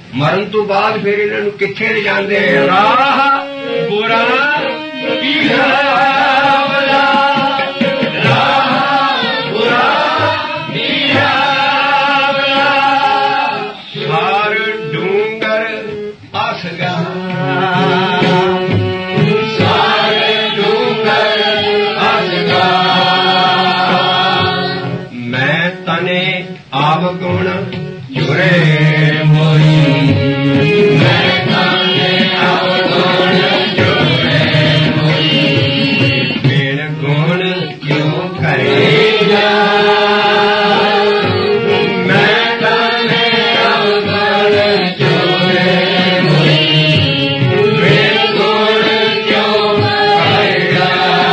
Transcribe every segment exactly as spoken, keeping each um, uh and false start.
ਮਰਨ ਤੋਂ ਬਾਅਦ ਫਿਰ ਇਹਨਾਂ ਨੂੰ ਕਿੱਥੇ ਲੈ ਜਾਂਦੇ? ਰਾਹ ਬੁਰਾ ਪੀਹਾਵਲਾ, ਰਾਹ ਬੁਰਾ ਪੀਹਾਵਲਾ, ਸਾਰ ਡੂੰਗਰ ਅਸਗਾ, ਸਾਰ ਡੂੰਗਰ ਅਸਗਾ, ਮੈਂ ਤਨੇ ਆਵ ਗੁਣ ਜੁਰੇ ਮੋਈ, ਮੈਂ ਤਨੇ ਆਵ ਗੁਣ ਜੁਰੇ ਮੋਈ, ਬਿਨ ਗੁਣ ਕਿਉਂ ਕਰੇਗਾ, ਮੈਂ ਤਨੇ ਆਵ ਗੁਣ ਜੁਰੇ ਮੋਈ, ਬਿਨ ਗੁਣ ਕਿਉਂ ਕਰੇਗਾ।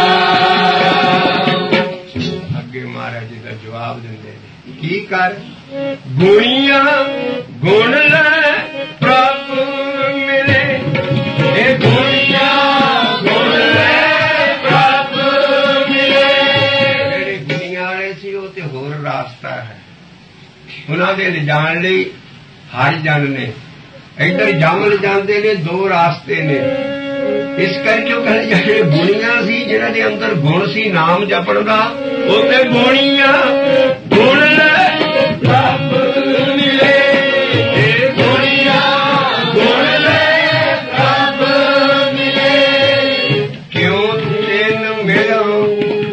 ਅੱਗੇ ਮਹਾਰਾਜ ਜੀ ਦਾ ਜਵਾਬ ਦਿੰਦੇ ਨੇ, ਕੀ ਕਰ? ਗੁਣੀਆਂ ਗੁਣ ਲੈ ਪ੍ਰਭ ਮਿਲੇ, ਇਹ ਗੁਣੀਆਂ ਗੁਣ ਲੈ ਪ੍ਰਭ ਮਿਲੇ। ਜਿਹੜੇ ਗੁਣੀਆਂ ਵਾਲੇ ਸੀ ਉਹ ਤੇ ਹੋਰ ਰਾਸਤਾ ਹੈ, ਉਹਨਾਂ ਦੇ ਲਿਜਾਣ ਲਈ ਹਰ ਜਨ ਨੇ। ਇੱਧਰ ਜੰਮ ਲਿਜਾਂਦੇ ਨੇ, ਦੋ ਰਾਸਤੇ ਨੇ। ਇਸ ਕਰਕੇ ਉਹ ਕਹਿੰਦੇ ਜਿਹੜੇ ਗੁਣੀਆਂ ਸੀ, ਜਿਹਨਾਂ ਦੇ ਅੰਦਰ ਗੁਣ ਸੀ ਨਾਮ ਜਪਣ ਦਾ, ਉਹ ਤੇ ਗੁਣੀਆਂ ਗੁਣ ਲੈ ਪ੍ਰਭ ਮਿਲੇ, ਇਹ ਗੁਣੀਆਂ ਗੁਣ ਲੈ ਪ੍ਰਭ ਮਿਲੇ। ਕਿਉਂ ਤਿੰਨ ਮਿਲੋ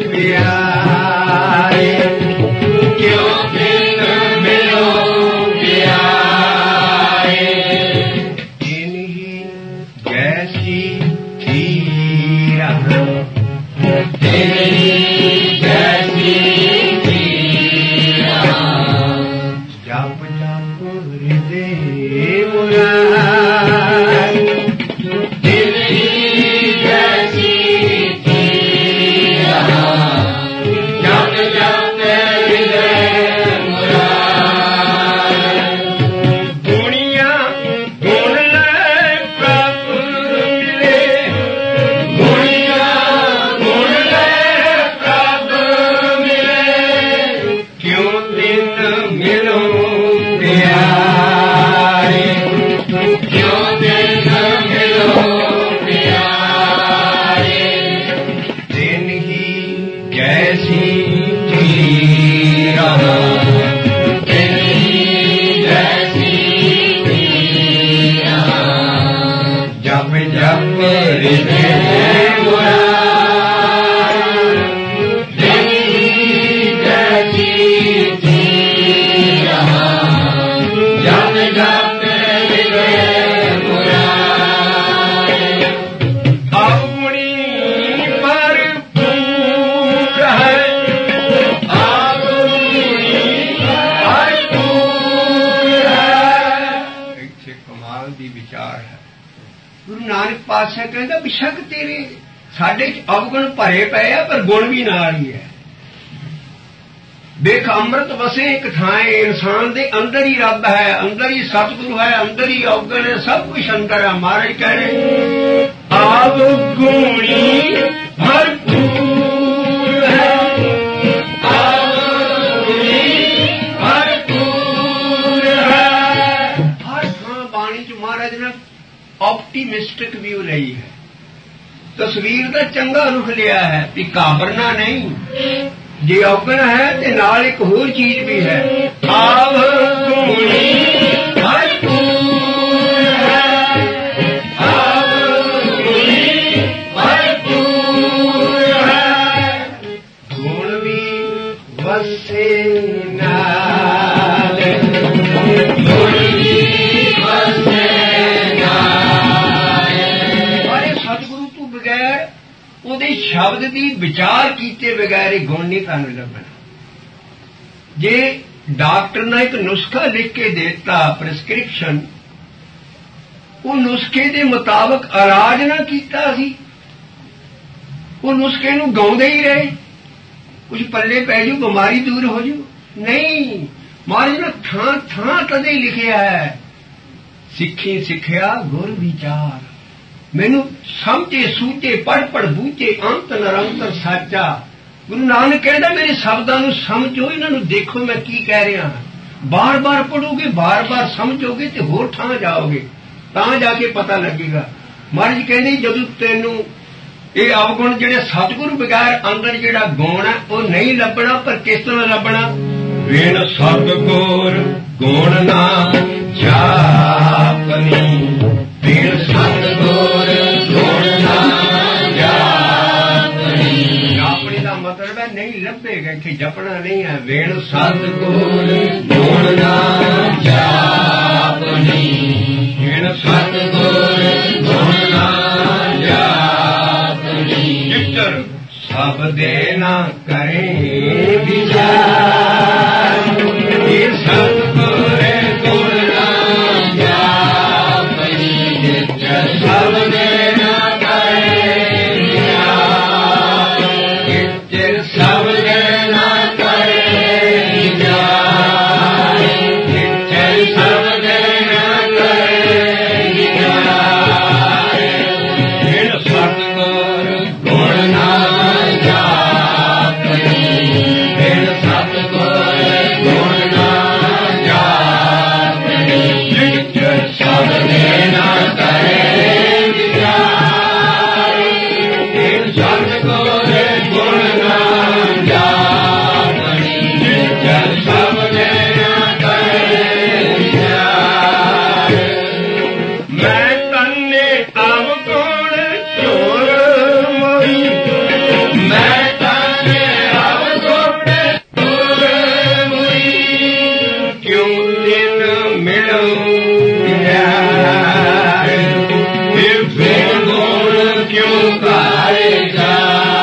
ਪਿਆਰੇ, ਕਿਉਂ ਤਿੰਨ ਮਿਲੋ ਪਿਆਰੇ, ਇਨਹੀ ਜੈਸੀ ਥੀ ਰਹਾ, ਇਨਹੀ ਜੈਸੀ ਜਪ ਜਪ ਹਿਰਦੇ ਮੁਰਾਦ, ਇਨਹੀ ਜੈਸੀ ਥੀ ਰਹਾ, ਜਪ ਜਪ ਹਿਰਦੇ ਮੁਰਾਦ। ਗੁਣੀਆਂ ਗੁਣ ਲੈ ਪ੍ਰਭ ਮਿਲੇ, ਗੁਣੀਆਂ ਗੁਣ ਲੈ ਪ੍ਰਭ ਮਿਲੇ, ਕਿਉਂ ਤਿੰਨ ਮਿਲੋ ਪਿਆਰੇ, ਕਿਉਂ ਤਿੰਨ ਮਿਲੋ ਪਿਆਰੇ, ਤਿੰਨ ਹੀ ਜੈਸੀ ਥੀ ਰਹਾ, ਤਿੰਨ ਹੀ ਜੈਸੀ ਥੀ ਰਹਾ, ਜਪ ਜਪ ਹਿਰਦੇ ਮੁਰਾਦ, ਤਿੰਨ ਹੀ ਜੈਸੀ ਥੀ ਰਹਾ, ਜਪ ਜਪ ਹਿਰਦੇ ਮੁਰਾਦ। ਆਪਣੀ ਭਰਪੂਰ ਹੈ, ਆਪਣੀ ਭਰਪੂਰ ਹੈ। ਇੱਥੇ ਕਮਾਲ ਦੀ ਵਿਚਾਰ ਹੈ। ਗੁਰੂ ਨਾਨਕ ਪਾਤਸ਼ਾਹ ਕਹਿੰਦਾ ਬਿਸ਼ੱਕ ਤੇਰੇ ਸਾਡੇ ਚ ਅਵਗੁਣ ਭਰੇ ਪਏ ਆ, ਪਰ ਗੁਣ ਵੀ ਨਾਲ ਹੀ ਹੈ। ਦੇਖ ਅੰਮ੍ਰਿਤ ਵਸੇ ਇੱਕ ਥਾਂ, ਇਨਸਾਨ ਦੇ ਅੰਦਰ ਹੀ ਰੱਬ ਹੈ, ਅੰਦਰ ਹੀ ਸਤਿਗੁਰੂ ਹੈ, ਅੰਦਰ ਹੀ ਅਵਗੁਣ ਹੈ, ਸਭ ਕੁਛ ਅੰਦਰ ਹੈ। ਮਹਾਰਾਜ ਕਹਿ ਰਹੇ ਅਵਗੁਣੀ ਭਰਪੂਰ ਹੈ, ਅਵਗੁਣੀ ਭਰਪੂਰ ਹੈ। ਹਰ ਥਾਂ ਬਾਣੀ ਚ ਮਹਾਰਾਜ ਨੇ ਆਪਟੀਮਿਸਟਿਕ ਵਿਊ ਲਈ ਹੈ, ਤਸਵੀਰ ਦਾ ਚੰਗਾ ਰੁਖ ਲਿਆ ਹੈ ਵੀ ਘਾਬਰਨਾ ਨਹੀਂ। ਜੇ ਔਗਣ ਹੈ ਤੇ ਨਾਲ ਇੱਕ ਹੋਰ ਚੀਜ਼ ਵੀ ਹੈ, ਅਵਗੁਣੀ ਭਰਪੂਰ ਹੈ, ਅਵਗੁਣੀ ਭਰਪੂਰ ਹੈ। ਗੁਣ ਵੀ ਵਸੇ ਨਾਲ, ਗੁਣ ਵੀ ਵਸੇ ਨਾਲ। ਪਰ ਸਤਿਗੁਰੂ ਤੋਂ ਬਗੈਰ, ਉਹਦੇ ਸ਼ਬਦ ਦੀ ਵਿਚਾਰ ਕੀਤੇ ਬਗੈਰ ਇਹ ਗੁਣ ਨਹੀਂ ਤੁਹਾਨੂੰ ਲੱਭਣਾ। ਜੇ ਡਾਕਟਰ ਨੇ ਇੱਕ ਨੁਸਖਾ ਲਿਖ ਕੇ ਦੇ ਦਿੱਤਾ, ਪ੍ਰੈਸਕ੍ਰਿਪਸ਼ਨ, ਉਹ ਨੁਸਖੇ ਦੇ ਮੁਤਾਬਕ ਇਲਾਜ ਨਾ ਕੀਤਾ ਸੀ, ਉਹ ਨੁਸਖੇ ਨੂੰ ਗਾਉਂਦੇ ਹੀ ਰਹੇ, ਕੁਝ ਪੱਲੇ ਪੈ ਜੂ, ਬਿਮਾਰੀ ਦੂਰ ਹੋ ਜੂ। ਨਹੀਂ, ਮਹਾਰਾਜ ਨੇ ਥਾਂ ਥਾਂ ਤਦੇ ਲਿਖਿਆ ਹੈ, ਸਿੱਖੀ ਸਿੱਖਿਆ ਗੁਰ ਵਿਚਾਰ, ਮੈਨੂੰ ਸਮਝੇ ਸੂਝੇ ਪੜ ਪੜ ਬੂਝੇ ਅੰਤ ਨਿਰੰਤਰ ਸਾਚਾ। ਗੁਰੂ ਨਾਨਕ ਕਹਿੰਦਾ ਮੇਰੇ ਸ਼ਬਦਾਂ ਨੂੰ ਸਮਝੋ, ਇਹਨਾਂ ਨੂੰ ਦੇਖੋ ਮੈਂ ਕੀ ਕਹਿ ਰਿਹਾ ਹਾਂ। बार बार पढ़ोगे, बार बार समझोगे तो होर थां जाओगे, तां जाके पता लगेगा। महाराज कहते जदों तैनूं ये अवगुण जिहड़े सतगुरु बगैर अंदर जिहड़ा गुण है वो नहीं लभना, पर किस तरह लभना? वेण सतगुर गुण ना जापनी, वेण सतगुर गुण ना जापनी। जापनी का मतलब है नहीं लभेगा, कि जपना नहीं है। वेण सतगुर गुण ना जापनी, वेण सतगुर गुण ना जापनी। चित्तर सब देना करें विचार, ये सतगुर गुण ना जापनी। चित्तर सब देना करें विचार, चित्तर सब देना करें विचार, चित्तर सब देना करें विचार। फिर सतगुर गुण ना जापनी, फिर सतगुर गुण ना जापनी। चित्तर सब देना करें विचार, फिर सतगुर गुण ना जापनी। चित्तर सब देना करें विचार। मैं तन्ने अवगुण चोर मोही, मैं तन्ने अवगुण चोर मोही। क्यों दिन मिलूं प्यार, फिर फिर गुण क्यों करेगा?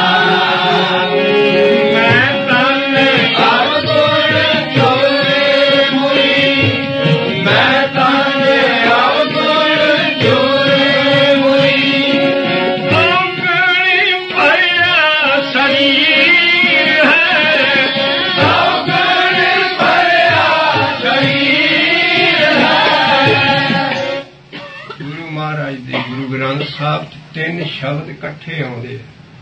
मैं तन्ने अवगुण चोर मोही, मैं तन्ने अवगुण चोर मोही। सौगड़ी भरिया शरीर है, सौगड़ी भरिया शरीर है। गुरु महाराज दे गुरु ग्रंथ साहब च तीन शब्द इकट्ठे आउंदे,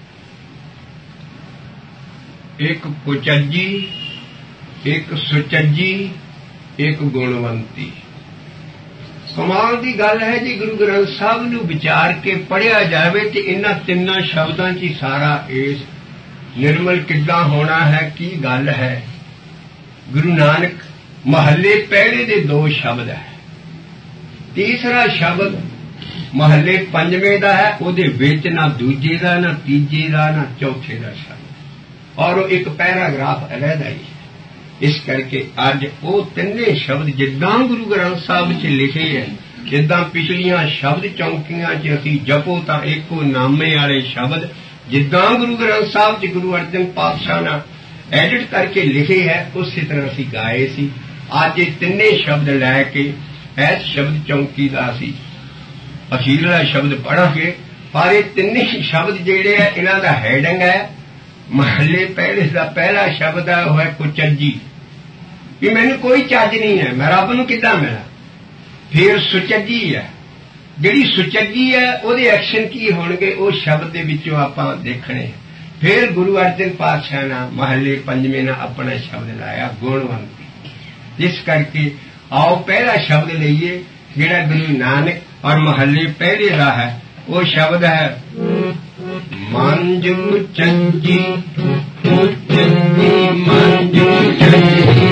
एक कुचज्जी, एक सुचज्जी, एक गुणवंती। कमाल की गल है जी, गुरु ग्रंथ साहब नूं विचार के पढ़िया जाए तो इन्हां तिन्नां शब्दां च ही सारा इस निर्मल किद्दां होना है, की गल है। गुरु नानक महले पहले दे दो शब्द है, तीसरा शब्द महले पंजवें दा है, उहदे विच ना दूजे दा, ना तीजे दा, ना चौथे दा शब्द, और वो एक पैराग्राफ अलहदा ही है। इस करके अज वो तिन्ने शब्द जिद्दां गुरु ग्रंथ साहब च लिखे है, जिद्दां पिछलियां शब्द चौंकियां च असीं जपो तां एको नामे वाले शब्द, जिद्दां गुरु ग्रंथ साहब च गुरु अर्जन पातशाह ने एडिट करके लिखे है, उसी तरह असीं गाए सी। अज ये तिन्ने शब्द लैके इस शब्द चौंकी दा असीं अखीरला शब्द पढ़ांगे, पर ये तिन्ने शब्द जिहड़े है इन्हां दा हैडिंग है महले पहले का पहला शब्द है वह है कुचज्जी, कि मैनू कोई चज नहीं है, मैं रब नूं किद्दां मिला। फिर सुचज्जी है, जिहड़ी सुचज्जी है उहदे एक्शन की होणगे, वो शब्द दे विचों आपां देखणे। फिर गुरु अर्जन पातशाह ने महले पंजवें ने अपना शब्द लाया गुणवंती। इस करके आओ पहला शब्द लईए जिहड़ा गुरु नानक और महले पहले का है, वो शब्द है मंज कुचज्जी, कुचज्जी मंज कुचज्जी।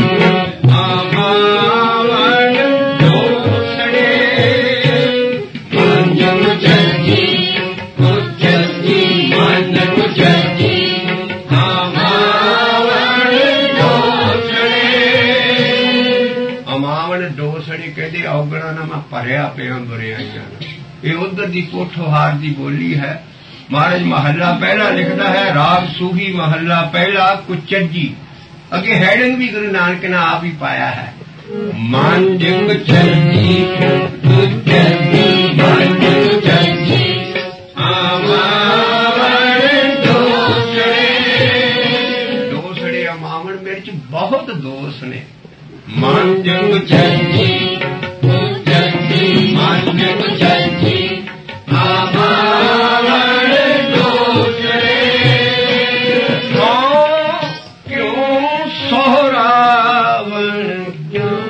आमावन दोसड़े, मंज कुचज्जी, कुचज्जी मंज कुचज्जी। आमावन दोसड़े, अमावन दोसड़े कहते औगणा ना मैं भरिया पिया बुराइयां। ये उधर की पोठोहार की बोली है। महाराज महला पहला लिखता है राग सूही महला पहला कुचज्जी, अगे हैडिंग भी गुरु नानक ने आप ही पाया है। मंज कुचज्जी, कुचज्जी मंज कुचज्जी। आमावन दोसड़े, दोसड़े अमावन मेरे च बहुत दोष ने। मंज कुचज्जी, कुचज्जी मंज कुचज्जी। आमावन दोसड़े, सौ क्यों सोहरावन क्यों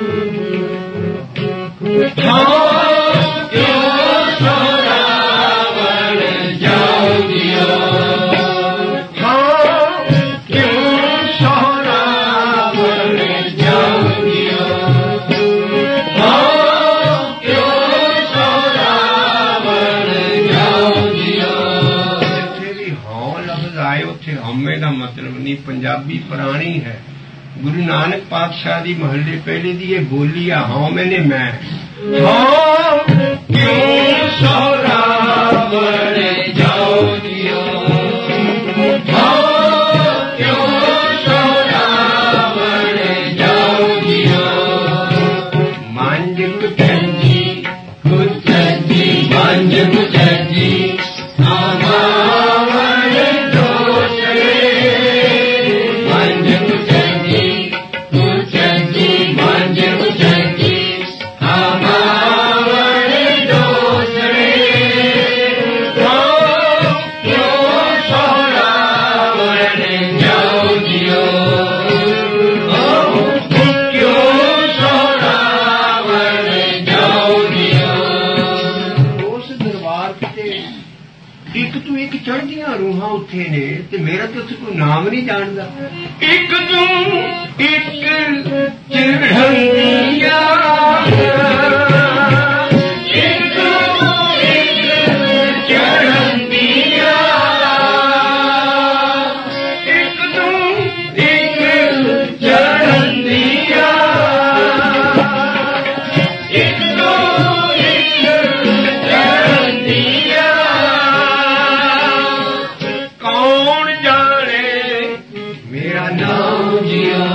अपनी पंजाबी पुरानी है। गुरु नानक पातशाह दी महल्ले पहले दी ये बोली है, हाँ मैंने मैं हाँ क्यों सौरावण जाओ जियो, हाँ क्यों सौरावण जाओ जियो। मांझ कुचजी कुचजी मांझ कुचजी रूहां उठे ने ते मेरा तो कोई नाम नहीं जानता। एक तू एक चिढ़ंदिया एक तू एक चिढ़ंदिया एक तू एक चिढ़ंदिया एक तू एक चिढ़ंदिया। कौन जाने मेरा नाम जियो,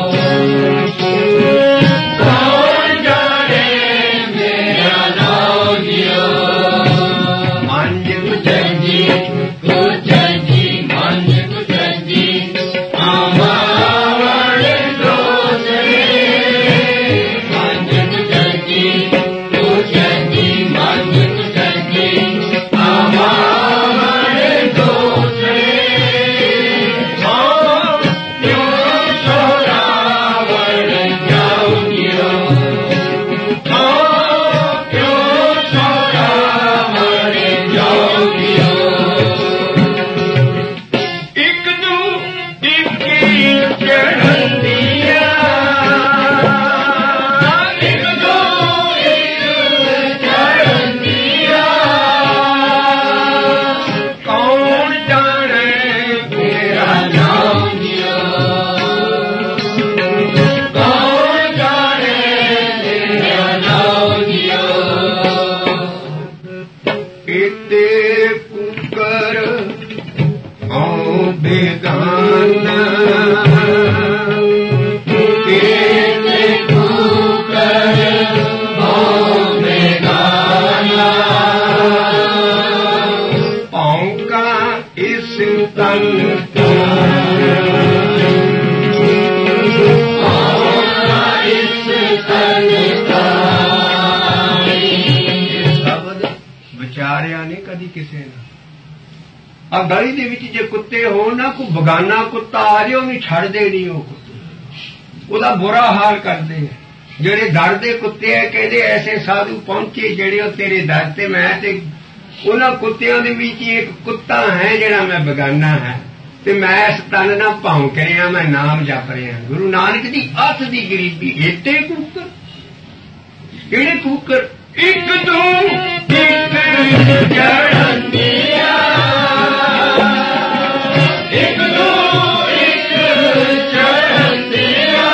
कौन जाने मेरा नाम जियो। मांझ कुचजी कुचजी मांझ कुचजी आमावण दोसरे, मांझ कुचजी कुचजी मांझ कुचजी आमावण दोसरे। आ गली दे विच जे कुत्ते हो ना, कोई बगाना कुत्ता आ जाए उन्हें छड़दे नहीं, वो कुत्ते ओदा बुरा हाल करते हैं। जेड़े दर दे कुत्ते है कहते ऐसे साधु पहुंचे जेड़े तेरे दर ते, मैं ते उन्हां कुत्तियां दे विच एक कुत्ता है जेड़ा मैं बगाना है ते मैं इस तन ना भौंक रहा, मैं नाम जप रहा। गुरु नानक दी अथ दी गरीबी एते कूकर किहड़े कूकर। एक तू एक जड़ंदिया एक दो एक चढ़ंदिया,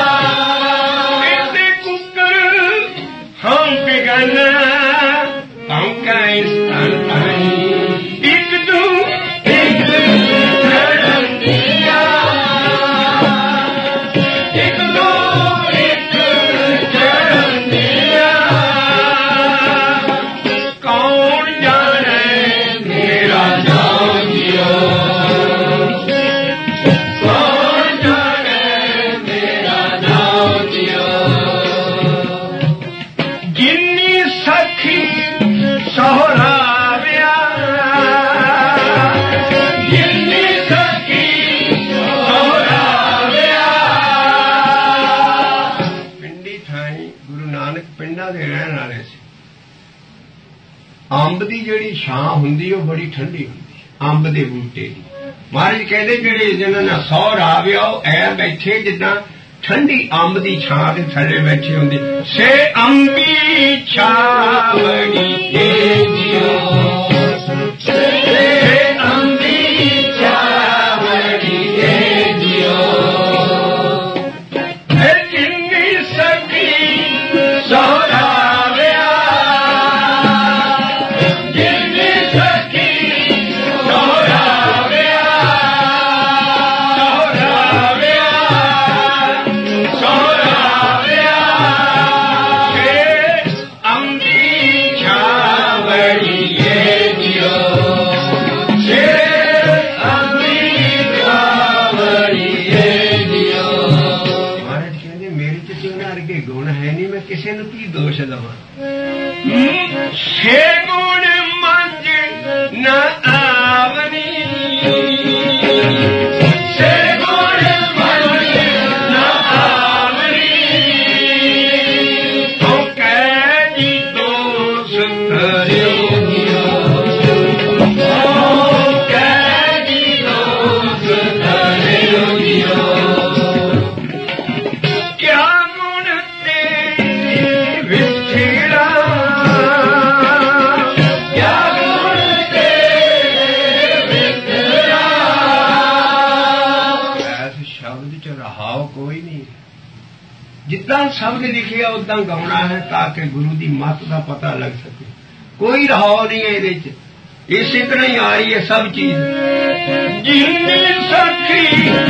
ऐसे कुकर हम बेगाना हम का स्थान पाई। एक दो एक चढ़ंदिया एक दो एक चढ़ंदिया। कौन जाने मेरा नाम जियो, अंब की जिहड़ी छां हुंदी ओ बड़ी ठंडी हुंदी, अंब दे बूटे दी। महाराज कहते जिहड़े जिन्हां नाल सौ राविया ओ ऐ बैठे जिद्दां ठंडी अंब दी छां दे थल्ले बैठे हुंदे। से अंबी छावड़ी दे जियो, से अंबी छावड़ी दे गुण है नहीं, मैं किसी नूं की दोष देवां। छे गुण मंझ न आवनी, छे गुण मंझ न आवनी, तो कह जी दोष करियो, जिदा शब्द लिखे उदा गाना है ताकि गुरु की मत का पता लग सके। कोई रहाव नहीं है ये, इसी तरह ही आ रही है सब चीज। जिन्नी सखी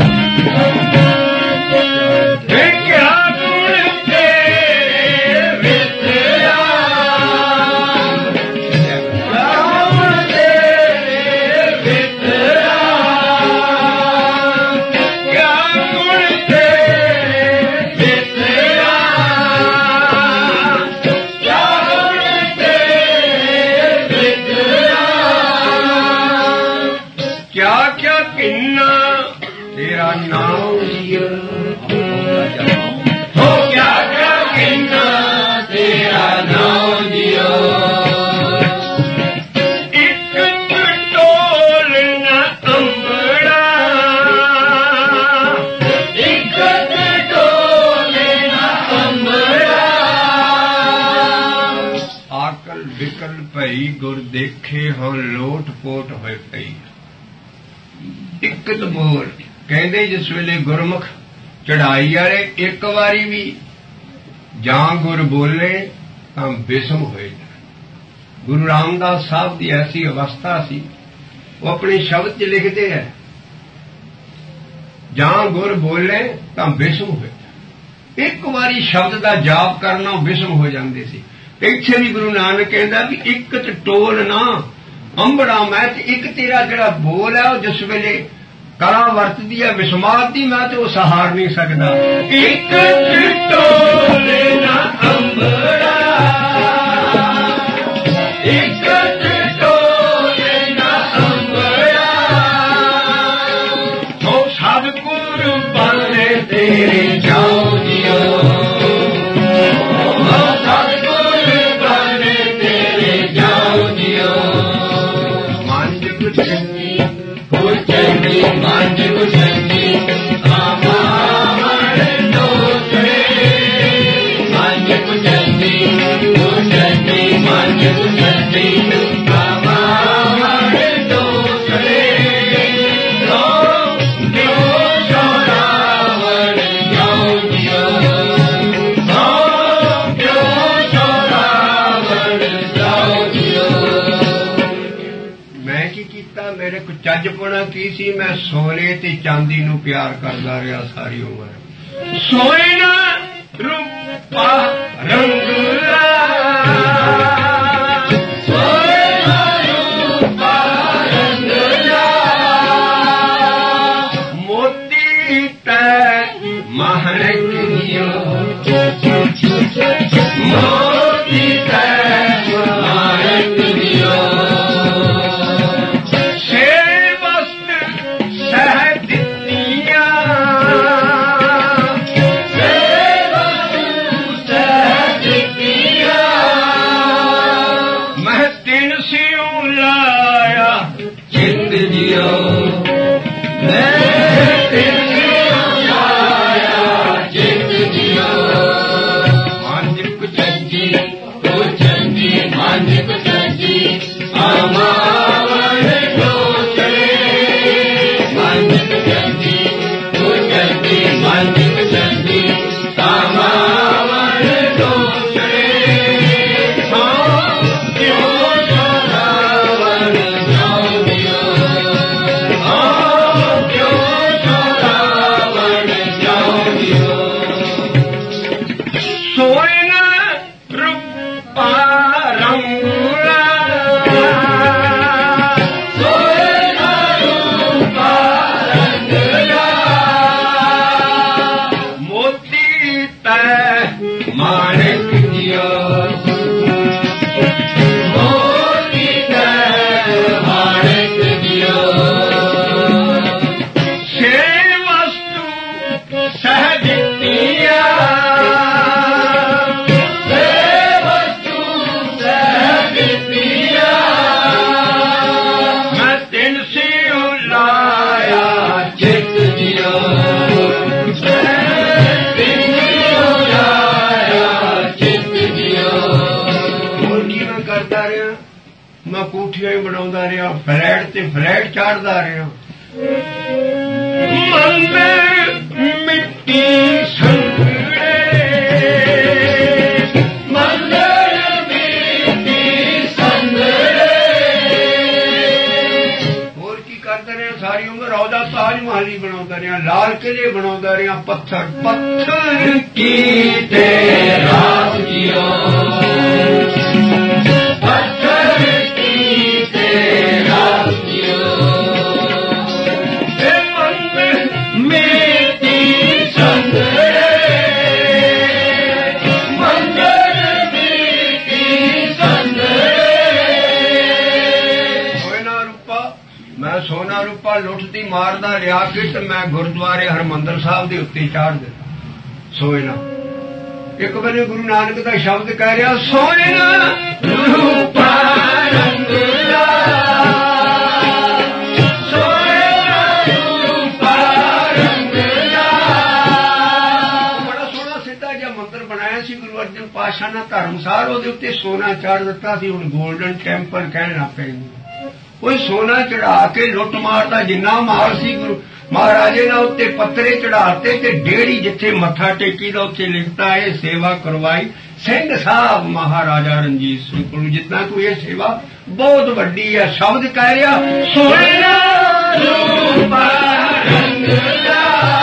क्या गुण तेरे वितरा, गुण तेरे वितरा, क्या गुण तेरे वितरा, क्या गुण तेरे वितरा, क्या क्या किन्ना तेरा नाम लिया, हो क्या क्या किन्ना तेरा नाम लिया, एक टोल न अंबड़ा, एक टोल न अंबड़ा, आकल विकल भई गुर देखे हो लोट पोट होए पई। इकत बोल कहते जिस वेले गुरमुख चढ़ाई वाले एक बारी भी जां गुर बोले तां बिस्म होए जाए। गुरु रामदास साहब की ऐसी अवस्था सी, वो अपने शब्द च लिखते हैं जां गुर बोले तां बिस्म होए जाए। एक बारी शब्द का जाप करना बिस्म हो जाते सी। इत्थे भी गुरु नानक कहता भी इकत टोल ना अंबड़ा मैं, एक तेरा जड़ा बोल है जिस वेले कला वरतदी है विस्मारती, मैं तो सहार नहीं सकता। एक टोल ना अंबड़ा, एक टोल ना अंबड़ा, तो सतगुर बने तेरे जाओ जियो, सतगुर बने तेरे जाओ जियो। मांझ कुचंगी कुचंगी मांझ कुचंगी आमार दोसरे, मांझ कुचंगी कुचंगी मांझ कुचंगी आमार दोसरे, तो क्यों छोरावर जाओ जियो, तो क्यों छोरावर जाओ जियो। मैं की कीता, मेरे को ਚੱਜਪੁਣਾ की सी, मैं सोने ते चांदी नू प्यार करदा रहा सारी उम्र। सोना रूपा रंगला, सोना रूपा रंगला, मोती तै महरक दियो, मोती तै महरक दियो, माणिक दियो मोती ते माणिक दियो से वस्तु सहज दिया से वस्तु सहज दिया मैं तिन से लाया चित दियो मैं कोठियां ही बनाउंदा रहा फ्लैट ते फ्लैट चाढ़दा रहा मंदिर मिट्टी संगड़े मंदिर मिट्टी संगड़े होर की करदे रहे सारी उम्र रौदा ताज महल ही बनाउंदा रहा लाल किले बनाउंदा रहा पत्थर पत्थर की ते रात कियो सोना रूपा लुटती मारदा रिया किट मैं गुरुद्वारे हरमंदर साहब के उत्ते चाढ़ दिता सोना एक बार गुरु नानक का शब्द कह रहा सोना रूपा रंगला सोना रूपा रंगला बड़ा सोहना सीधा जिहा मंदिर बनाया सी गुरु अर्जन पातशाह ने धर्मसार उहदे उत्ते सोना चाढ़ दिता सी हुण गोल्डन टैंपल कहण लग पए कोई सोना चढ़ा के लुट मारदा जिन्ना माल सी गुरु महाराजे ने उत्ते पत्तरे चढ़ाते ते डेढ़ी जिथे मत्था टेकी दा उत्थे लिखता है सेवा करवाई सिंह साहब महाराजा रणजीत सिंह को जितना कोई ये सेवा बहुत वड्डी है शब्द कह रहा सोना रूपा रंगला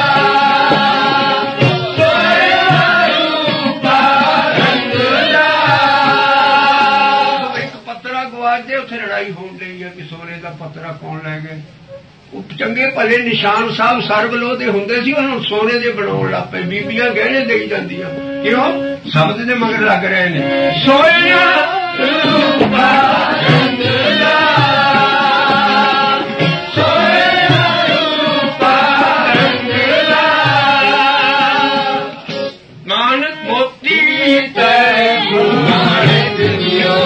उत्थे लड़ाई होन लगी है कि सोने का पत्तरा कौन लै गए चंगे भले निशान साहब सरबलो दे हुंदे सी हुण सोने दे बनाउण लग पए बीबियां गहने देई जांदियां क्यों शब्द दे मगर लग रहे ने सोना रूपा रंगला सोना रूपा रंगला नानक मोती ते माणिक दियो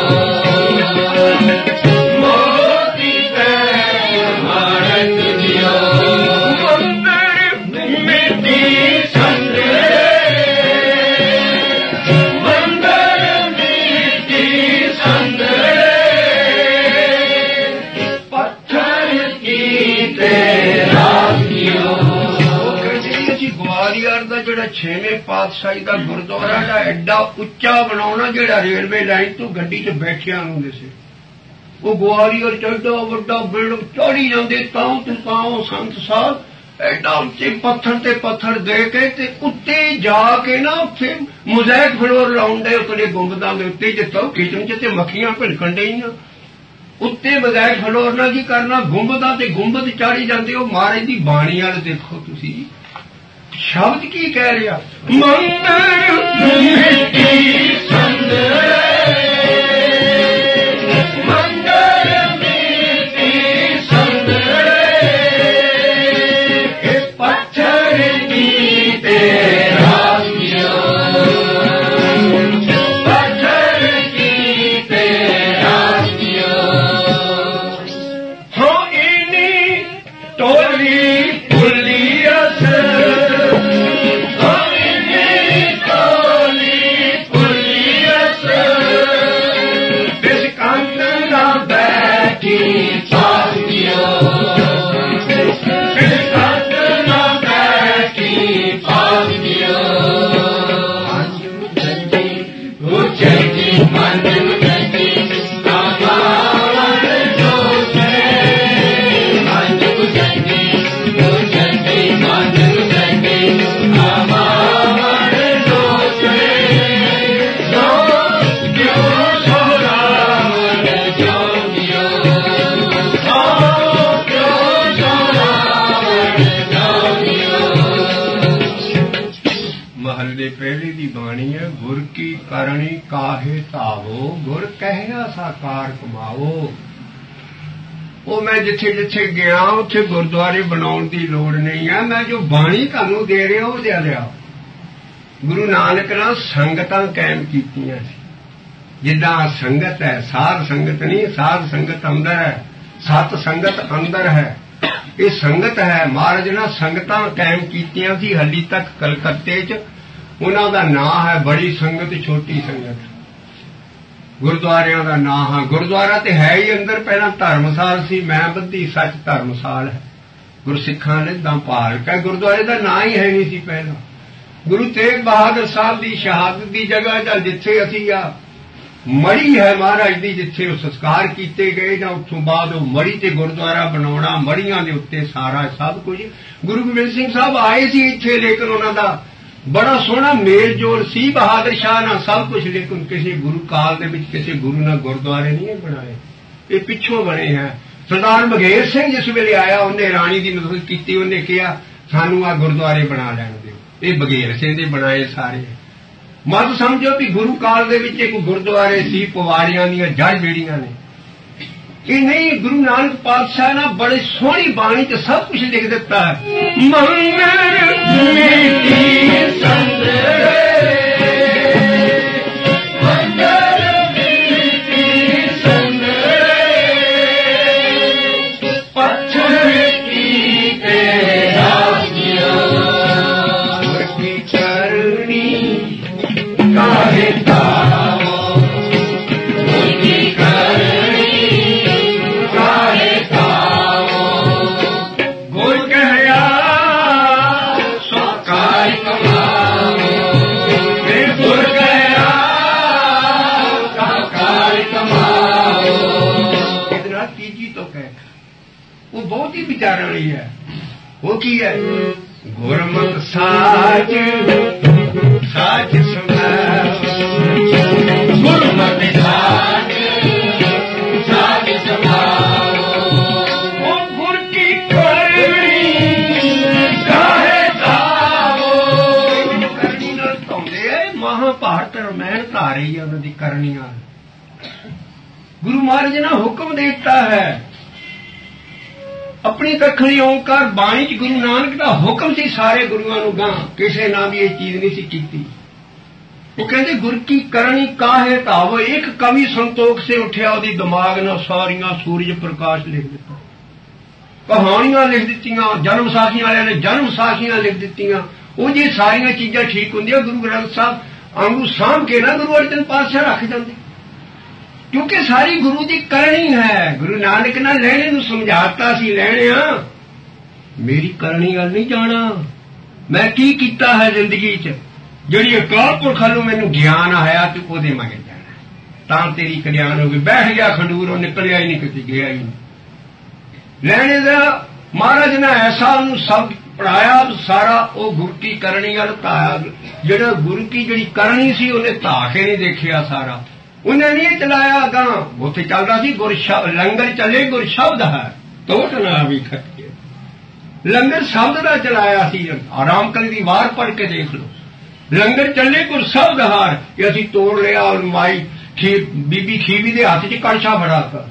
ਜਿਹੜਾ ਛੇਵੇਂ ਪਾਤਸ਼ਾਹੀ ਦਾ ਗੁਰਦੁਆਰਾ ਦਾ ਐਡਾ ਉੱਚਾ ਬਣਾਉਣਾ ਜਿਹੜਾ ਰੇਲਵੇ ਲਾਈਨ ਤੋਂ ਗੱਡੀ 'ਚ ਬੈਠਿਆਂ ਨੂੰ ਦਿਸੇ ਉਹ ਗਵਾਲੀਅਰ ਚੱਡਾ ਵੱਡਾ ਬਿਲਡ ਚੜੀ ਜਾਂਦੇ ਤਾਂ ਤੂੰ ਤਾਂ ਸੰਤ ਸਾਹਿਬ ਐਡਾ ਉੱਚੇ ਪੱਥਰ ਤੇ ਪੱਥਰ ਦੇ ਕੇ ਤੇ ਉੱਤੇ ਜਾ ਕੇ ਨਾ ਉੱਥੇ ਮੁਜ਼ਾਇਕ ਫਲੋਰ ਲਾਉਂਦੇ ਉੱਤੇ ਗੁੰਬਦਾਂ ਦੇ ਉੱਤੇ ਜਿੱਥੋਂ ਕਿਚਨ 'ਚ ਤੇ ਮੱਖੀਆਂ ਭਿਲਕਣ ਡਈਆਂ ਉੱਤੇ ਮੁਜ਼ਾਇਕ ਫਲੋਰ ਨਾਲ ਕੀ ਕਰਨਾ ਗੁੰਬਦਾਂ ਤੇ ਗੁੰਬਦ ਚਾੜੀ ਜਾਂਦੇ ਉਹ ਮਹਾਰਾਜ ਦੀ ਬਾਣੀ ਵਾਲ ਦੇਖੋ ਤੁਸੀਂ शब्द की कह रहा मंदिर मिट्टी संदरे मंदिर मिट्टी संदरे पत्थर की तेरा पत्थर की तेरा हो इनी टोली पुलियस टोली पुलियस महल दे पहले दी बाणी है। गुर की करणी काहे तावो, गुर कहया साकार कमाओ। ਉਹ मैं जिथे जिथे गया उत्थे गुरुद्वारे बनाने की लोड़ नहीं है। मैं जो बाणी तुहानू दे रहा वो दे लिया। गुरु नानक ने संगतां कायम कीतियां सी। जिद्दां संगत है, साध संगत नहीं, साध संगत अंदर है, सत संगत अंदर है। ये संगत है। महाराज ने संगतां कायम कीतियां सी। हली तक कलकत्ते च उन्हां दा नां है बड़ी संगत, छोटी संगत। गुरुद्वारियां दा नां है। गुरुद्वारा ते है ही अंदर। पहला धर्मसाल सी, मैं बद्धी सच धर्मसाल है। गुरसिखां ने दा पालक है। गुरुद्वारे दा नां ही है नहीं सी पहला। गुरु तेग बहादुर साहब की शहादत की जगह जां जिथे असीं आ मड़ी है महाराज दी, जिथे संस्कार किए गए जां उत्थों बाद मड़ी ते गुरुद्वारा बनाउणा, मड़ियां दे उत्ते सारा सब कुछ। गुरु गोबिंद सिंह साहब आए सी इत्थे, लेकिन उन्हां दा बड़ा सोहना मेल जोल सी बहादुर शाह नाल सब कुछ, लेकिन किसी गुरु काल दे विच किसी गुरु ने गुरुद्वारे नहीं बनाए। ये पिछों बने हैं। सरदार बघेल सिंह जिस वेले आया उन्हें राणी की मदद की। उन्हें कहा सानू आ गुरुद्वारे बना लैण दिओ। ये बघेल सिंह दे बनाए सारे। मत समझो भी गुरु काल दे विच एक गुरुद्वारे सी पवाड़ियां दीयां जड़ बेड़ियां ने। ये नहीं, गुरु नानक पातशाह ने बड़े सोहनी बाणी च सब कुछ लिख दिता है। मंगल मेरी संदरे, मंगल मेरी संदरे, पत्थर की तेरा दिया, गुर की करनी काहे तावो, गुर की करनी काहे तावो, गुर कहया साकार कमाओ, गुर कहया साकार कमाओ। इतना तीजी तो कह वो बहुत ही विचार वाली है। वो की है? गुरमत साज साज सुनाओ, गुरमत साज साज सुनाओ, वो गुर की करनी काहे तावो। करनी नाल धोंदे महाभारत रामायण धारी है उन्हां दी करनी नाल। गुरु महाराज ने हुक्म देता है अपनी कखणी ओंकार बाणी च। गुरु नानक का हुक्म सी सारे गुरुआं नूं गां, किसे ना भी ये चीज नहीं सी कीती। वो कहते गुर की करनी काहे तावो। एक कवि संतोख से उठिया, उहदी दिमाग नाल सारियां सूरज प्रकाश लिख दिता, कहानियां लिख दित्तियां, जन्म साखियां वालियां ने जन्म साखियां लिख दित्तियां। वो जी सारियां चीजां ठीक हुंदियां गुरु ग्रंथ साहब आंगू साਂਭ के ना गुरु अर्जन पातशाह रख जांदे, क्योंकि सारी गुरु की करनी है। गुरु नानक ने लहणे नूं समझाता सी, लहणिया मेरी करनी गल नहीं जाना, मैं की कीता है जिंदगी च, जिहड़ी अकाल पुरख नूं मैनूं ज्ञान आया तू ओहदे मगर जाना, तां तेरी कल्याण हो गई। बैठ गया खंडूर, निकलिया ही नहीं, किते गया ही नहीं। लहणे दा महाराज ने ऐसा उन्होंने सब पढ़ाया सारा। वो गुर की करनी गल ताया, जिहड़ा गुरु की जिहड़ी करनी सी उन्हें धा के नहीं देखिया सारा, उन्हें नहीं चलाया अगा। उत्थे चलदा सी गुर शब्द, लंगर चले गुर शब्द है तोट ना भी खटके। लंगर शब्द का चलाया सी। आराम कली दी वार पढ़ के देख लो, लंगर चले गुर शब्द हार। कि असीं तोड़ लिया और माई खी बीबी खीवी दे हाथ च कड़छा फड़ाता।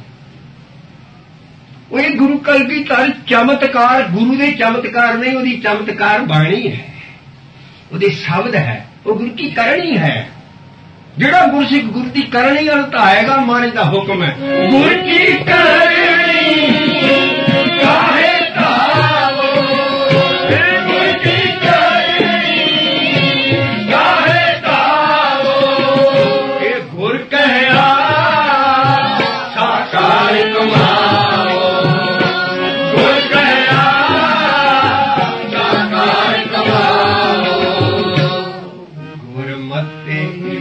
वो गुरु कलगीधर चमत्कार, गुरु दे चमत्कार नहीं, उहदी चमत्कार बाणी है, उहदे शब्द है, वो गुरु की करनी है। जिहड़ा गुरसिख गुरु की करनी हटाएगा, महाराज का हुक्म है गुर की करनी काहे तावो, गुर की करनी काहे तावो। ये गुर कहया साकार कमाओ, गुर कहया साकार कमाओ। गुरमते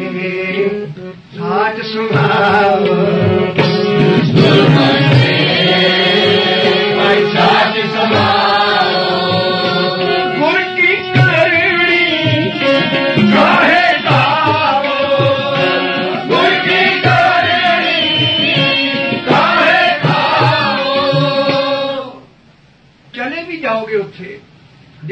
साज सुनाओ, गुरमते भाई साज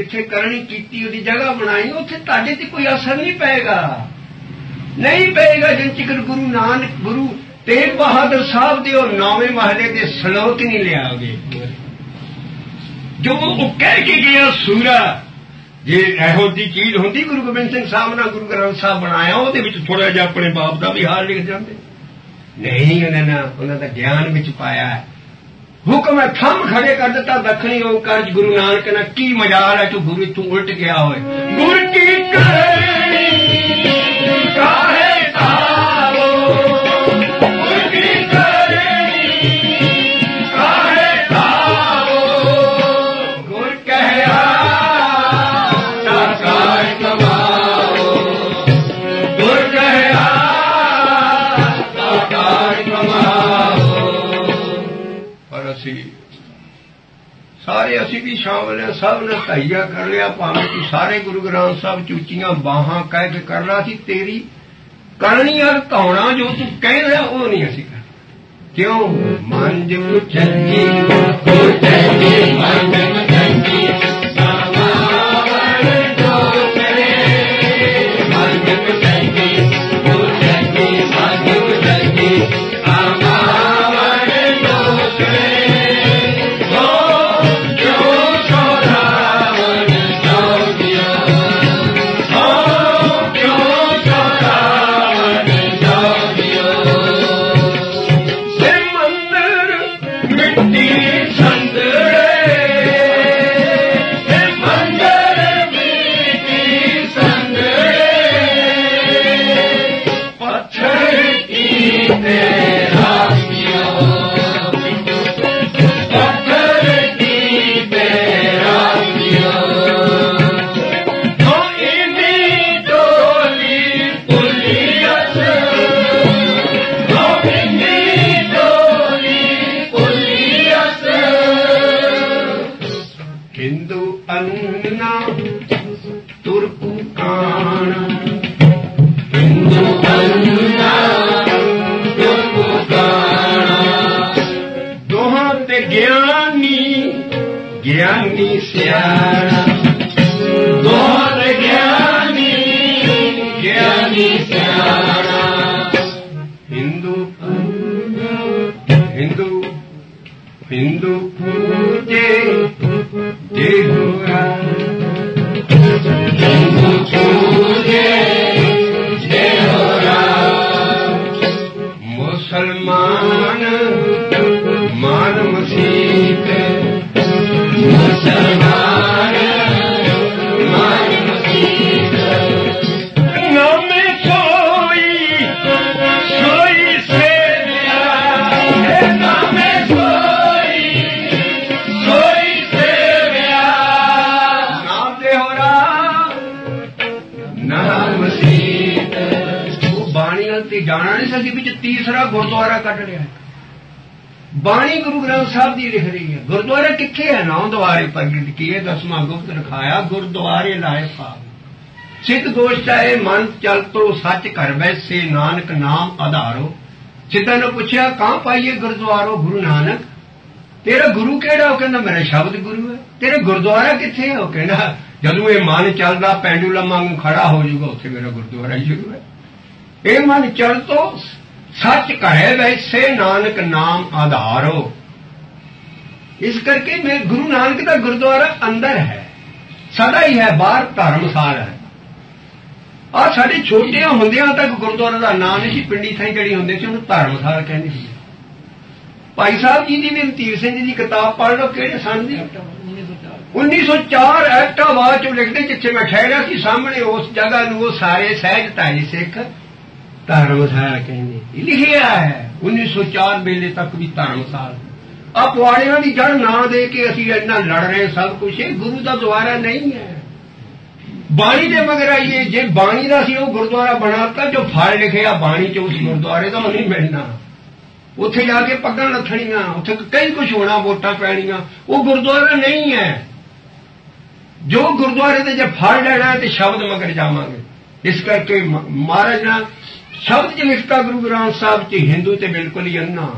ਜਿੱਥੇ ਕਰਨੀ ਕੀਤੀ ਉਹਦੀ ਜਗ੍ਹਾ ਬਣਾਈ ਉੱਥੇ ਤੁਹਾਡੇ ਤੇ ਕੋਈ ਅਸਰ ਨਹੀਂ ਪਏਗਾ ਨਹੀਂ ਪਏਗਾ ਜਿੰਨ ਚਿਕਰ ਗੁਰੂ ਨਾਨਕ ਗੁਰੂ ਤੇਗ ਬਹਾਦਰ ਸਾਹਿਬ ਦੇ ਉਹ ਨੌਵੇਂ ਮਹੱਲੇ ਦੇ ਸ਼ਲੋਕ ਨਹੀਂ ਲਿਆਓਗੇ ਜੋ ਉਹ ਕਹਿ ਕੇ ਗਿਆ ਸੂਰਾ ਜੇ ਇਹੋ ਜਿਹੀ ਚੀਜ਼ ਹੁੰਦੀ ਗੁਰੂ ਗੋਬਿੰਦ ਸਿੰਘ ਸਾਹਿਬ ਨਾਲ ਗੁਰੂ ਗ੍ਰੰਥ ਸਾਹਿਬ ਬਣਾਇਆ ਉਹਦੇ ਵਿੱਚ ਥੋੜਾ ਜਿਹਾ ਆਪਣੇ ਬਾਪ ਦਾ ਵੀ ਹਾਲ ਲਿਖ ਜਾਂਦੇ ਨਹੀਂ ਉਹਨਾਂ ਨੇ ਉਹਨਾਂ ਦਾ ਗਿਆਨ ਵਿੱਚ ਪਾਇਆ ਹੈ ਹੁਕਮ ਹੈ ਥੰਮ ਖੜੇ ਕਰ ਦਿੱਤਾ ਦੱਖਣੀ ਓਂਕਾਰ ਚ ਗੁਰੂ ਨਾਨਕ ਨੇ ਕੀ ਮਜਾਲ ਹੈ ਤੂੰ ਗੁਰੂ ਤੂੰ ਉਲਟ ਗਿਆ ਹੋਏ ਗੁਰ ਕੀ ਕਰਨੀ ਕਾਹੇ ਤਾਵੋ ਗੁਰ ਕੀ ਕਰਨੀ ਕਾਹੇ ਤਾਵੋ ਗੁਰ ਕਹਿਆ ਸਾਕਾਰ ਕਮਾਓ ਗੁਰ ਕਹਿਆ ਸਾਕਾਰ ਕਮਾਓ ਪਰ ਅਸੀਂ ਸਾਰੇ ਅਸੀਂ ਵੀ ਸ਼ਾਮਲ ਹਾਂ ਸਭ ਨੇ ਧਈਆ ਕਰ ਲਿਆ ਭਾਵੇਂ ਤੂੰ ਸਾਰੇ ਗੁਰੂ ਗ੍ਰੰਥ ਸਾਹਿਬ ਚ ਉੱਚੀਆਂ ਬਾਹਾਂ ਕਹਿ ਕੇ ਕਰਨਾ ਸੀ ਤੇਰੀ ਕਰਨੀ ਔਰ ਧੌਣਾ ਜੋ ਤੂੰ ਕਹਿ ਰਿਹਾ ਉਹ ਨਹੀਂ ਅਸੀਂ ਕਰ ਕਿਉਂ ਮਨ ਜਿਉ ਚੱਜੀ ਉਹ ਚੱਜੀ ਮਨ ਜਿਉ ਚੱਜੀ ਸਾਵਾਵਣ ਦੋਸਰੇ ਮਨ ਜਿਉ ਚੱਜੀ ਉਹ ਚੱਜੀ ਮਨ ਜਿਉ ਚੱਜੀ ਆਵਾਵਣ ਦੋਸਰੇ ਗਿਆਨੀ ਸਿਆਣਾ ਬਹੁਤ ਗਿਆਨੀ ਗਿਆਨੀ ਸਿਆਣਾ ਹਿੰਦੂ ਹਿੰਦੂ ਹਿੰਦੂ ਪੂਜੇ ਦੇਹੁਰਾ ਹਿੰਦੂ ਪੂਜੇ ਦੇਹੁਰਾ ਮੁਸਲਮਾਨ ਮਾਨ ਮਸੀਹ ਮੁਸਲਮਾਨ ਮਾਨ ਮਸੀਹ ਨਾਮੇ ਸੋਈ ਸੋਈ ਸੇਵਿਆ ਨਾਮੇ ਸੋਈ ਸੋਈ ਸੇਵਿਆ ਨਾਮ ਦੇਹੁਰਾ ਨਾਮ ਮਸੀਹ ਉਹ ਬਾਣੀ ਨਾਲ ਤੇ ਜਾਣਾ ਨਹੀਂ ਸੀ ਵਿੱਚ ਤੀਸਰਾ ਗੁਰਦੁਆਰਾ ਕੱਢ ਰਿਹਾ ਬਾਣੀ ਗੁਰੂ ਗ੍ਰੰਥ ਸਾਹਿਬ ਦੀ ਲਿਖ ਰਹੀ ਹੈ ਗੁਰਦੁਆਰਾ ਕਿੱਥੇ ਹੈ ਨੌ ਦੁਆਰੇ ਪ੍ਰਗਟ ਕੀਏ ਦਸਵਾਂ ਗੁਪਤ ਰਖਾਇਆ ਗੁਰਦੁਆਰੇ ਲਾਏ ਪਾਵ ਸਿੱਧ ਗੋਸ਼ਟ ਹੈ ਮਨ ਚਲ ਤੋ ਸੱਚ ਕਰ ਬੈਸੇ ਨਾਨਕ ਨਾਮ ਆਧਾਰੋ ਸਿੱਧਾਂ ਨੂੰ ਪੁੱਛਿਆ ਕਾਂ ਪਾਈਏ ਗੁਰਦੁਆਰੋ ਗੁਰੂ ਨਾਨਕ ਤੇਰਾ ਗੁਰੂ ਕਿਹੜਾ ਉਹ ਕਹਿੰਦਾ ਮੇਰਾ ਸ਼ਬਦ ਗੁਰੂ ਹੈ ਤੇਰਾ ਗੁਰਦੁਆਰਾ ਕਿੱਥੇ ਹੈ ਉਹ ਕਹਿੰਦਾ ਜਦੋਂ ਇਹ ਮਨ ਚੱਲਦਾ ਪੈਂਡੂਲਮ ਵਾਂਗੂ ਖੜਾ ਹੋ ਜਾਊਗਾ ਉੱਥੇ ਮੇਰਾ ਗੁਰਦੁਆਰਾ ਸ਼ੁਰੂ ਹੈ ਇਹ ਮਨ ਚਲ ਤੋ ਸੱਚ ਕਹੇ ਵੈਸੇ ਨਾਨਕ ਨਾਮ ਆਧਾਰੋ ਇਸ ਕਰਕੇ ਮੈਂ ਗੁਰੂ ਨਾਨਕ ਦਾ ਗੁਰਦੁਆਰਾ ਅੰਦਰ ਹੈ ਸਾਡਾ ਹੀ ਹੈ ਬਾਹਰ ਧਰਮਸਾਲ ਹੈ ਆ ਸਾਡੇ ਛੋਟਿਆਂ ਹੁੰਦਿਆਂ ਤੱਕ ਗੁਰਦੁਆਰਾ ਦਾ ਨਾਂ ਨਹੀਂ ਸੀ ਪਿੰਡੀ ਥਾਈ ਜਿਹੜੀ ਹੁੰਦੇ ਸੀ ਉਹਨੂੰ ਧਰਮਸਾਲ ਕਹਿੰਦੇ ਸੀ ਭਾਈ ਸਾਹਿਬ ਜੀ ਦੀ ਵੀ ਰਣਧੀਰ ਸਿੰਘ ਜੀ ਦੀ ਕਿਤਾਬ ਪੜ੍ਹ ਲਓ ਕਿਹੜੇ ਸੰਨ ਦੀ ਉੱਨੀ ਸੌ ਚਾਰ ਐਕਟ ਆਵਾਜ਼ ਚੋਂ ਲਿਖਦੇ ਜਿੱਥੇ ਮੈਂ ਠਹਿਰਿਆ ਸੀ ਸਾਹਮਣੇ ਉਸ ਜਗ੍ਹਾ ਨੂੰ ਉਹ ਸਾਰੇ ਸਹਿਜਧਾਰੀ ਸਿੱਖ ਧਰਮਸਾਲ ਕਹਿੰਦੇ ਲਿਖਿਆ ਹੈ ਉੱਨੀ ਸੌ ਚਾਰ ਵੇਲੇ ਤੱਕ ਵੀ ਧਰਮਸਾਲ ਆ ਪੁਆੜਿਆਂ ਦੀ ਜੜ ਨਾ ਦੇ ਕੇ ਅਸੀਂ ਇੰਨਾ ਲੜ ਰਹੇ ਸਭ ਕੁਛ ਇਹ ਗੁਰੂ ਦਾ ਦੁਆਰਾ ਨਹੀਂ ਹੈ ਬਾਣੀ ਦੇ ਮਗਰ ਆਈਏ ਜੇ ਬਾਣੀ ਦਾ ਸੀ ਉਹ ਗੁਰਦੁਆਰਾ ਬਣਾਤਾ ਜੋ ਫਲ ਲਿਖਿਆ ਬਾਣੀ ਚ ਉਸ ਗੁਰਦੁਆਰੇ ਦਾ ਉਹ ਨਹੀਂ ਮਿਲਣਾ ਉੱਥੇ ਜਾ ਕੇ ਪੱਗਾਂ ਲੱਥਣੀਆਂ ਉੱਥੇ ਕਈ ਕੁਛ ਹੋਣਾ ਵੋਟਾਂ ਪੈਣੀਆਂ ਉਹ ਗੁਰਦੁਆਰਾ ਨਹੀਂ ਹੈ ਜੋ ਗੁਰਦੁਆਰੇ ਦੇ ਜੇ ਫਲ ਲੈਣਾ ਤੇ ਸ਼ਬਦ ਮਗਰ ਜਾਵਾਂਗੇ ਇਸ ਕਰਕੇ ਮਹਾਰਾਜ ਨਾਲ ਸ਼ਬਦ ਚ ਲਿਖਤਾ ਗੁਰੂ ਗ੍ਰੰਥ ਸਾਹਿਬ ਚ ਹਿੰਦੂ ਤੇ ਬਿਲਕੁਲ ਹੀ ਅੰਨਾ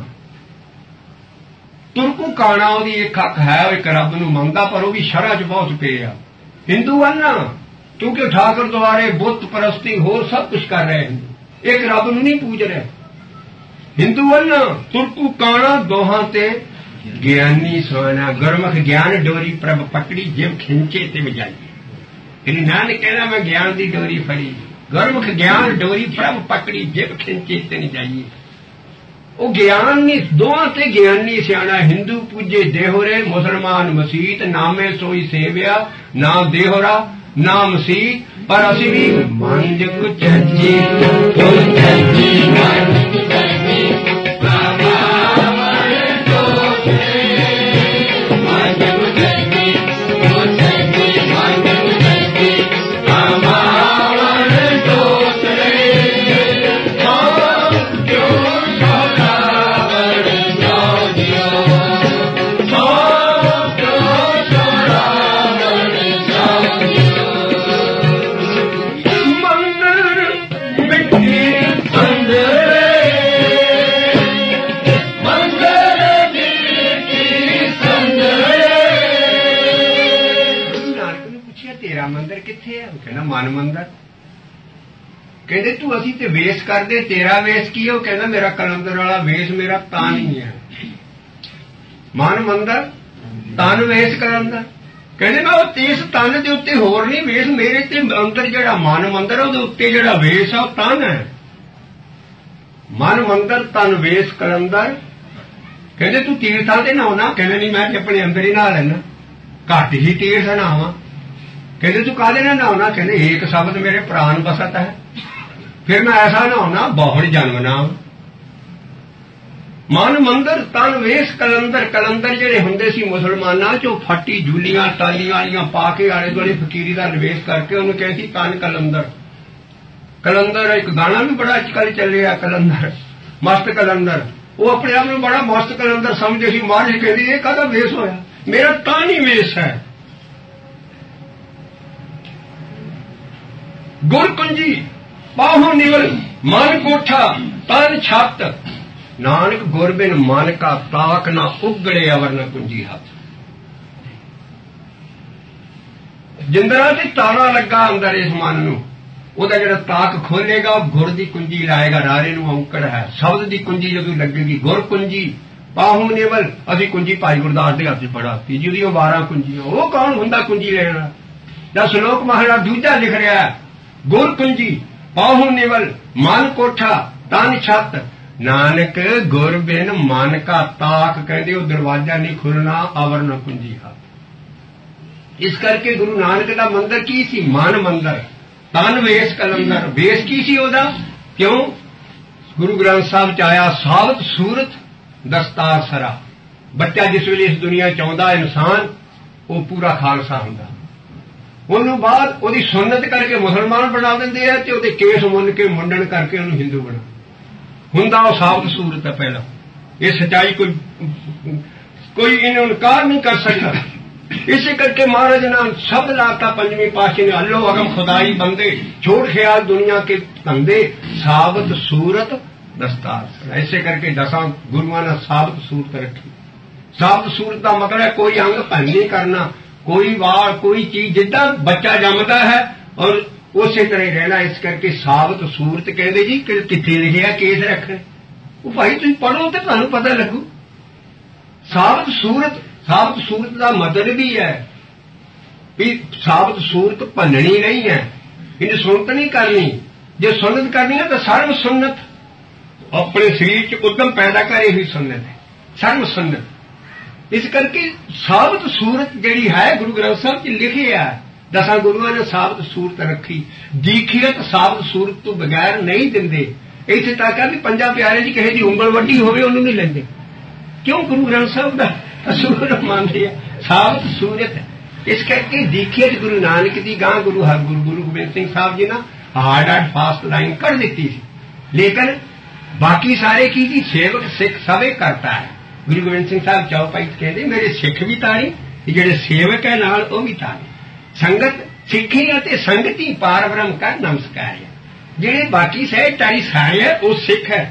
ਤੁਰਕੂ ਕਾਣਾ ਉਹਦੀ ਇੱਕ ਅੱਖ ਹੈ ਉਹ ਇੱਕ ਰੱਬ ਨੂੰ ਮੰਗਦਾ ਪਰ ਉਹ ਵੀ ਸ਼ਰ੍ਹਾਂ ਚ ਬਹੁਤ ਪਿਆ हिंदू है ना, क्योंकि ठाकुर द्वारे बुत परस्ती होर सब कुछ कर रहे हैं, एक रब नूं नहीं पूज रहे। हिंदू है ना, तुरकू काना दोहां ते ज्ञानी सोना, गुरमुख ज्ञान डोरी प्रभ पकड़ी जिव खिंचे ते वजाई। श्री नानक कहना मैं ज्ञान दी डोरी फड़ी, गुरमुख ज्ञान डोरी प्रभ पकड़ी जिव खिंचे ते नहीं जाइए। वो ज्ञान नहीं, दोहां ते ज्ञानी सियाणा, हिंदू पूजे देहोरे, मुसलमान मसीत, नामे सोई सेविया, ना देहोरा ना मसीत, पर असी भी मंज कुछ मन मंदिर। कहते तू असी ते वेश करदे, तेरा वेश की है? वो कहना मेरा कलंदर वाला वेश मेरा तान ही है। मन मंदिर तन वेश कलंदर। कहते मैं तीस तन के उत्ते होर नहीं वेश, मेरे ते अंदर जड़ा मन मंदिर है उत्ते जड़ा वेश है तन है। मन मंदिर तन वेश कलंदर। कहते तू तीर्थां ते नहाउना? कहना नहीं मैं अपने अंदर ही नहा लेना, घट ही तीर्थ नहावा। कहते तू काहदे नाल नहाउना? कहते एक शब्द मेरे प्राण बसत है, फिर मैं ऐसा नहाउना बहुड़ जन्म नाम। मन मंदिर तन वेश कलंदर। कलंदर जेड़े हुंदे सी मुसलमानां चो फटी जूलियां टालियां वालियां पा के आले दुआले फकीरी दा निवेश करके उन्हें कहती तन कलंदर। कलंदर एक गाना भी बड़ा अजकल चलिया, कलंदर मस्त कलंदर। वो अपने आप में बड़ा मस्त कलंदर समझे सी। महाराज कहते ये काहदा वेश होया? मेरा तान ही वेश है। गुर कुंजी बाहों निवल मन कोठा तन छत, नानक गुर बिन मन का ताक ना उगड़े अवर न कुंजी हाथ। जिंदरा से ताला लगा अंदर इस मन नूं, ओदा जिहड़ा ताक खोलेगा गुर दी कुंजी लाएगा। रारे नूं औंकड़ है, शब्द दी कुंजी जदों लगेगी गुर कुंजी बाहों निवल। असी कुंजी भाई गुरदास दे हत्थ फड़ा ती जी, ओह बारह कुंजियां। वो कौन हुंदा कुंजी लेना? दा श्लोक महारा दूजा लिख रहा है, गुर कुंजी बाहों निवल मन कोठा तन छत, नानक गुर बिन मन का ताक। कहते वो दरवाजा नहीं खुलना अवर न कुंजी हाथ। इस करके गुरु नानक का मंदिर की सी? मन मंदिर तन वेश कलंदर। वेश की सी ओदा? क्यों? गुरु ग्रंथ साहब च आया सावत सूरत दस्तार सरा। बच्चा जिस वेले इस दुनिया च आउंदा इंसान, वो पूरा खालसा हुंदा। उन्होंने बाद ओदी सुन्नत करके मुसलमान बना देंदे आ ते ओदे केस मुन के मुंडन करके उन्हें हिंदू बना हुंदा। वो सावत सूरत है पहला। ये सच्चाई कोई कोई इन्हें इनकार नहीं कर सकता। इसी करके महाराज ने शब्द लाता पंजवीं पातशाही ने, अल्लो अगम खुदाई बंदे छोड़ ख्याल दुनिया के धंधे, सावत सूरत दस्तार। ऐसे करके दसा गुरुआ ने सावत सूरत रखी। सावत सूरत का मतलब है कोई अंग भंग नहीं करना, कोई वार कोई चीज जिदा बच्चा जमदा है और उसे तरह रहना। इस करके सावत सूरत कहते जी कितने लिखिया केस रखने? वो भाई तुम पढ़ो तो तुहानू पता लगू। सावत सूरत, सावत सूरत का मतलब भी है भी सावत सूरत भननी नहीं है, इन्हें सुनत नहीं करनी। जो सुनत करनी है तो सर्व सुन्नत अपने शरीर च उदम पैदा करे हुई सुन्नत है, सर्व सुन्नत। इस करके सावत सूरत जिहड़ी है गुरु ग्रंथ साहब च लिखी है, दसा गुरुआं ने सावत सूरत रखी। दीखियत सावत सूरत तो बगैर नहीं दिंदे। इत्थे तक है भी पंजा प्यारे जी किसी की उंगल वड्डी होवे उन्होंने नहीं लेंदे। क्यों? गुरु ग्रंथ साहब का असूल मानते हैं सावत सूरत। इस करके दीखियत गुरु नानक की गां गुरु हर गुरु गुरु गोबिंद सिंह साहब जी ना हार्ड एंड फास्ट लाइन कर दी थी, लेकिन बाकी सारे की जी सेवक सिख सबे करता है। गुरु गोबिंद सिंह साहब चौपाई कहते मेरे सिख भी तारी, जेडे सेवक है नाल वो भी तारी। संगत सिखी अते संगति पार ब्रह्म का नमस्कार है। जेडे बाकी सहजधारी सारे है वो सिख है,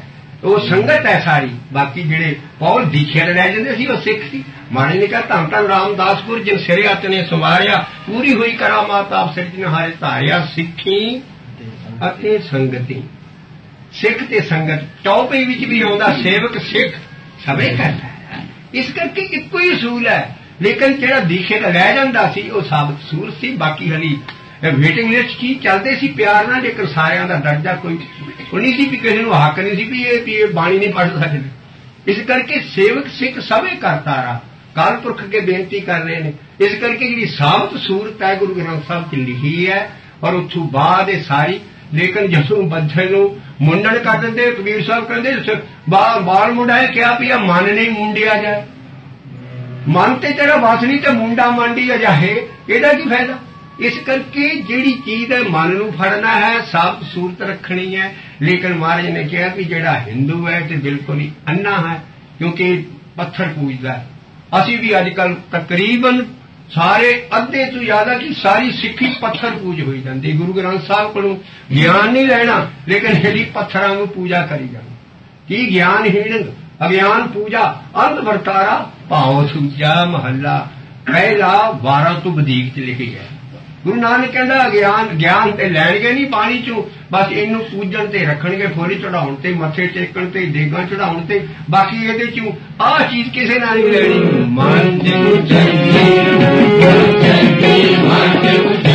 ਉਹ ਸੰਗਤ ਹੈ ਸਾਰੀ। ਬਾਕੀ ਜਿਹੜੇ ਪੌਲ ਦੀਖਿਆ ਰਹਿ ਜਾਂਦੇ ਸੀ ਉਹ ਸਿੱਖ ਸੀ। ਮਾਣੇ ਨੇ ਕਿਹਾ ਧੰਨ ਧੰਨ ਰਾਮਦਾਸ ਗੁਰ ਜਿਨ ਸਿਰੇ ਹੱਥ ਨੇ ਸੰਵਾਰਿਆ, ਪੂਰੀ ਹੋਈ ਕਰਾਮਾਤ ਆਪ ਸਿਰਜਣਹਾਰੇ ਧਾਰਿਆ, ਸਿੱਖੀ ਅਤੇ ਸੰਗਤੀ। ਸਿੱਖ ਤੇ ਸੰਗਤ ਚੌਪਈ ਵਿੱਚ ਵੀ ਆਉਂਦਾ, ਸੇਵਕ ਸਿੱਖ ਸਭੇ ਕਰਦਾ ਹੈ। ਇਸ ਕਰਕੇ ਇੱਕੋ ਹੀ ਅਸੂਲ ਹੈ। ਲੇਕਿਨ ਜਿਹੜਾ ਦੀਖੇ ਦਾ ਰਹਿ ਜਾਂਦਾ ਸੀ ਉਹ ਸਾਬਤ ਸੂਰ ਸੀ। ਬਾਕੀ ਹਲੀ ਵੇਟਿੰਗ ਲਿਸਟ ਕੀ ਚੱਲਦੇ ਸੀ ਪਿਆਰ ਨਾਲ, ਲੇਕਿਨ ਸਾਰਿਆਂ ਦਾ ਦਰਜਾ ਕੋਈ ਨਹੀਂ ਸੀ ਵੀ ਕਿਸੇ ਨੂੰ ਹੱਕ ਨਹੀਂ ਸੀ ਵੀ ਇਹ ਵੀ ਇਹ ਬਾਣੀ ਨਹੀਂ ਪੜ੍ਹ ਸਕਦੇ। ਇਸ ਕਰਕੇ ਸੇਵਕ ਸਿੱਖ ਸਭੇ ਕਰਤਾਰਾ ਕਾਲ ਪੁਰਖ ਕੇ ਬੇਨਤੀ ਕਰ ਰਹੇ ਨੇ। ਇਸ ਕਰਕੇ ਜਿਹੜੀ ਸਾਬਤ ਸੂਰਤ ਹੈ ਗੁਰੂ ਗ੍ਰੰਥ ਸਾਹਿਬ 'ਚ ਲਿਖੀ ਹੈ, ਔਰ ਉੱਥੋਂ ਬਾਅਦ ਇਹ ਸਾਰੀ। ਲੇਕਿਨ ਜਦੋਂ ਬੱਚੇ ਨੂੰ ਮੁੰਡਣ ਕਰ ਦਿੰਦੇ, ਕਬੀਰ ਸਾਹਿਬ ਕਹਿੰਦੇ ਬਾਲ ਮੁੰਡਾ ਹੈ ਕਿਹਾ ਵੀ ਮਨ ਨਹੀਂ ਮੁੰਡਿਆ ਜਾਏ। ਮਨ ਤੇ ਤੇਰਾ ਵਸ ਨਹੀਂ ਤੇ ਮੁੰਡਾ ਮੰਡੀ ਅਜਾਹੇ, ਇਹਦਾ ਕੀ ਫਾਇਦਾ। ਇਸ ਕਰਕੇ ਜਿਹੜੀ ਚੀਜ਼ ਹੈ ਮਨ ਨੂੰ ਫੜਨਾ ਹੈ, ਸਾਬਤ ਸੂਰਤ ਰੱਖਣੀ ਹੈ। ਲੇਕਿਨ ਮਹਾਰਾਜ ਨੇ ਕਿਹਾ ਵੀ ਜਿਹੜਾ ਹਿੰਦੂ ਹੈ ਤੇ ਬਿਲਕੁਲ ਹੀ ਅੰਨਾ ਹੈ, ਕਿਉਂਕਿ ਪੱਥਰ ਪੂਜਦਾ। ਅਸੀਂ ਵੀ ਅੱਜ ਕੱਲ੍ਹ ਤਕਰੀਬਨ ਸਾਰੇ ਅੱਧੇ ਤੋਂ ਜ਼ਿਆਦਾ ਕਿ ਸਾਰੀ ਸਿੱਖੀ ਪੱਥਰ ਪੂਜ ਹੋਈ ਜਾਂਦੀ। ਗੁਰੂ ਗ੍ਰੰਥ ਸਾਹਿਬ ਕੋਲੋਂ ਗਿਆਨ ਨਹੀਂ ਲੈਣਾ, ਲੇਕਿਨ ਜਿਹੜੀ ਪੱਥਰਾਂ ਨੂੰ ਪੂਜਾ ਕਰੀ ਜਾਣਾ। ਕੀ ਗਿਆਨਹੀਣ ਅਗਿਆਨ ਪੂਜਾ ਅੰਧ ਵਰਤਾਰਾ ਭਾਉ ਸੂਜਾ ਮਹੱਲਾ ਪਹਿਲਾ ਬਾਰਾਂ ਤੋਂ ਵਧੀਕ 'ਚ ਲਿਖੀ ਹੈ। ਗੁਰੂ ਨਾਨਕ ਕਹਿੰਦਾ ਅਗਿਆਨ ਗਿਆਨ ਤੇ ਲੈਣਗੇ ਨਹੀਂ ਪਾਣੀ ਚੋਂ, ਬਸ ਇਹਨੂੰ ਪੂਜਣ ਤੇ ਰੱਖਣਗੇ, ਫੋਰੀ ਚੜਾਉਣ ਤੇ, ਮੱਥੇ ਟੇਕਣ ਤੇ, ਦੇਗਾਂ ਚੜਾਉਣ ਤੇ। ਬਾਕੀ ਇਹਦੇ ਚੋਂ ਆਹ ਚੀਜ਼ ਕਿਸੇ ਨਾਲ ਨਹੀਂ ਲੈਣੀ। ਮਨ ਦੇ